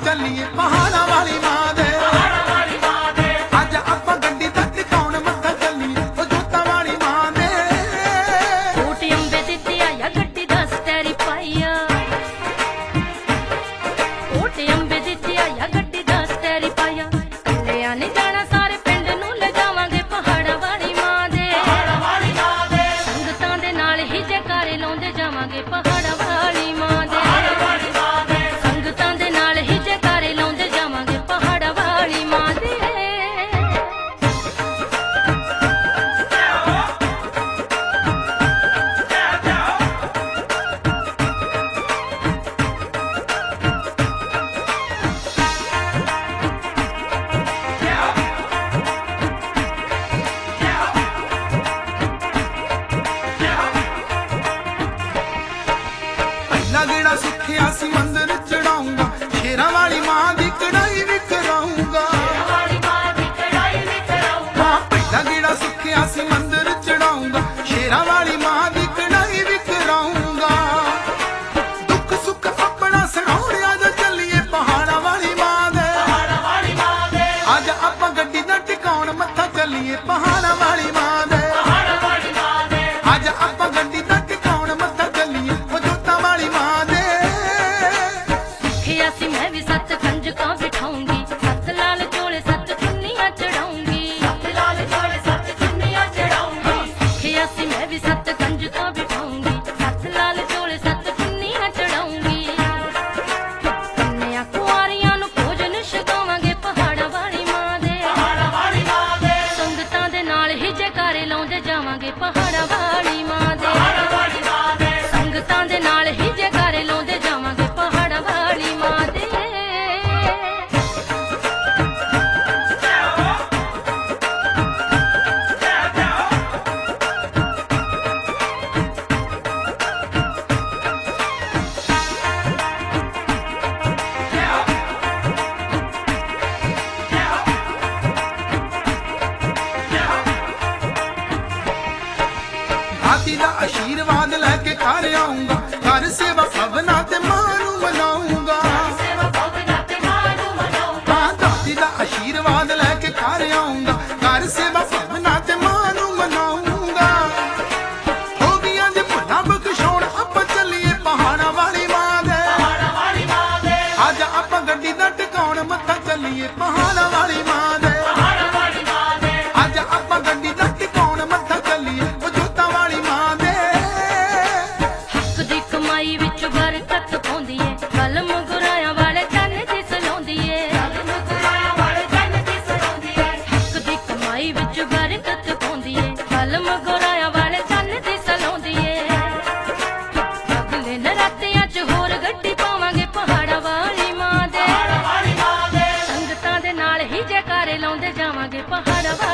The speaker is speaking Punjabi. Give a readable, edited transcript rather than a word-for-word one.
ਚੱਲੀਏ ਪਹਾੜਾਂ ਵਾਲੀ ਮਾਂ ਦੇ। ਅੱਜ ਆਪਾਂ ਗੱਡੀ ਦਾ ਟਿਕਾਉਣ ਮੱਥਾ ਚੱਲੀਏ ਉਹ ਜੋਤਾਂ ਵਾਲੀ ਮਾਂ ਦੇ। ਕੋਟ ਅੰਬੇ ਦਿੱਤੇ ਆਇਆ ਗੱਡੀ ਦਾ ਸਟੈਰੀ ਪਾਈਆ, ਕੋਟ ਅੰਬੇ ਦਿੱਤੇ ਆਇਆ ਗੱਡੀ ਦਾ ਸਟੈਰੀ ਪਾਈਆ। ਕੱਲਿਆਂ ਨੇ ਜਾਣਾ ਸਾਰੇ ਪਿੰਡ ਨੂੰ ਲੈ ਜਾਵਾਂਗੇ ਪਹਾੜਾਂ ਵਾਲੀ ਮਾਂ ਦੇ। ਸੰਗਤਾਂ ਦੇ ਨਾਲ ਹੀ ਜੈਕਾਰੇ ਲਾਉਂਦੇ ਜਾਵਾਂਗੇ ਪਹਾੜਾਂ ਵਾਲੀ ਮਾਂ ਦੇ। ਸੰਗਤਾਂ ਦੇ ਨਾਲ ਹੀ ਜੈਕਾਰੇ ਲਾਉਂਦੇ ਜਾਵਾਂਗੇ ਪਹਾੜਾਂ ਵਾਲੀ ਮਾਂ ਦੇ। ਪਹਿਲਾ ਗੇੜਾ ਸਿੱਖਿਆ ਸੀ ਮੰਦਰ ਚੜਾਉਂਗਾ, ਸ਼ੇਰਾਂ ਵਾਲੀ ਮਾਂ ਦੀ ਕੜਾਈ ਵੀ ਕਰਾਉਂਗਾ। ਹਾਂ ਪਹਿਲਾ ਗੇੜਾ ਸਿੱਖਿਆ ਸੀ ਮੰਦਰ ਚੜਾਉਂਗਾ, ਸ਼ੇਰਾਂ ਵਾਲੀ ਮਾਂ ਦੀ ਕੜਾਈ ਵੀ ਕਰਾਉਂਗਾ। ਦੁੱਖ ਸੁੱਖ ਆਪਣਾ ਸੁਣਾਉਣ ਅੱਜ ਚੱਲੀਏ ਪਹਾੜਾਂ ਵਾਲੀ ਮਾਂ ਦੇ। ਅੱਜ ਆਪਾਂ ਗੱਡੀ ਦਾ ਟਿਕਾਉਣ ਮੱਥਾ ਚੱਲੀਏ ਪਹਾੜਾਂ ਵਾਲੀ ਮਾਂ ਦੇ। ਅੱਜ ਆਪਾਂ ਗੱਡੀ ਦਾ ਟਿਕਾਉਣ ਮੱਥਾ ਚੱਲੀਏ ਉਹ ਜੋਤਾਂ ਵਾਲੀ ਮਾਂ ਦੇ। ਸਿੱਖਿਆ ਸੀ ਮੈਂ ਵੀ ਸੱਤ ਕੰਜਕਾਂ ਬਿਠਾਉਂਗੀ, ਸੱਤ ਲਾਲ ਚੋਲੇ ਸੱਤ ਚੁੰਨੀਆਂ ਚੜਾਉਂਗੀ। ਸਿੱਖਿਆ ਸੀ ਮੈਂ ਵੀ ਸੱਤ ਕੰਜਕਾਂ ਬਿਠਾਉਂਗੀ, ਸੱਤ ਲਾਲ ਚੋਲੇ ਸੱਤ ਚੁੰਨੀਆਂ ਚੜਾਉਂਗੀ। ਕੰਨਿਆਂ ਕੁਆਰੀਆਂ ਨੂੰ ਭੋਜਨ ਛਕਾਵਾਂਗੇ ਪਹਾੜਾਂ ਵਾਲੀ ਮਾਂ ਦੇ। ਸੰਗਤਾਂ ਦੇ ਨਾਲ ਹੀ ਜੈਕਾਰੇ ਲਾਉਂਦੇ ਜਾਵਾਂਗੇ ਪਹਾੜਾਂ ਵਾਲੀ ਮਾਂ ਦੇ। ਸੰਗਤਾਂ ਦੇ ਨਾਲ ਹੀ ਜੈਕਾਰੇ ਲਾਉਂਦੇ ਜਾਵਾਂਗੇ ਪਹਾੜਾਂ ਵਾਲੀ ਮਾਂ ਦੇ। ਦਾਤੀ ਦਾ ਆਸ਼ੀਰਵਾਦ ਲੈ ਕੇ ਘਰ ਆਉਂਗਾ, ਘਰ ਸੇਵਾ ਭਵਨਾ ਤੇ ਮਾਂ ਨੂੰ ਮਨਾਉਂਗਾ। ਹਾਂ ਦਾਤੀ ਦਾ ਆਸ਼ੀਰਵਾਦ ਲੈ ਕੇ ਘਰ ਆਉਂਗਾ, ਘਰ ਸੇਵਾ ਭਵਨਾ ਤੇ ਮਾਂ ਨੂੰ ਮਨਾਉਂਗਾ। ਹੋ ਗਈਆਂ ਜੇ ਭੁੱਲਾਂ ਬਖਸ਼ਾਉਣ ਆਪਾਂ ਚੱਲੀਏ ਪਹਾੜਾਂ ਵਾਲੀ ਮਾਂ ਦੇ। ਅੱਜ ਆਪਾਂ ਗੱਡੀ ਦਾ ਟਿਕਾਉਣ ਮੱਥਾ ਚੱਲੀਏ ਪਹਾੜਾਂ ਵਾਲੀ ਮਾਂ ਦੇ। ਅੱਜ ਆਪਾਂ ਗੱਡੀ ਦਾ ਟਿਕਾਉਣ ਮੱਥਾ ਚੱਲੀਏ ਉਹ ਜੋਤਾਂ ਵਾਲੀ ਮਾਂ ਦੇ। ਹੱਕ ਦੀ ਕਮਾਈ ਵਿੱਚ ਬਰਕਤ ਪਾਉਂਦੀ ਏ, ਕਲਮ ਗੁਰਾਇਆ ਵਾਲੇ ਚੰਨ ਦੀ ਸਲਾਉਂਦੀ ਏ। ਹੱਕ ਦੀ ਕਮਾਈ ਵਿੱਚ ਬਰਕਤ ਪਾਉਂਦੀ ਏ, ਕਲਮ ਗੁਰਾਇਆ ਵਾਲੇ ਚੰਨ ਦੀ ਸਲਾਉਂਦੀ ਏ। ਅਗਲੇ ਨਰਾਤਿਆਂ 'ਚ ਹੋਰ ਗੱਡੀ ਪਾਵਾਂਗੇ ਪਹਾੜਾਂ ਵਾਲੀ ਮਾਂ ਦੇ। ਸੰਗਤਾਂ ਦੇ ਨਾਲ ਹੀ ਜੈਕਾਰੇ ਲਾਉਂਦੇ ਜਾਵਾਂਗੇ ਪਹਾੜਾਂ ਵਾਲੀ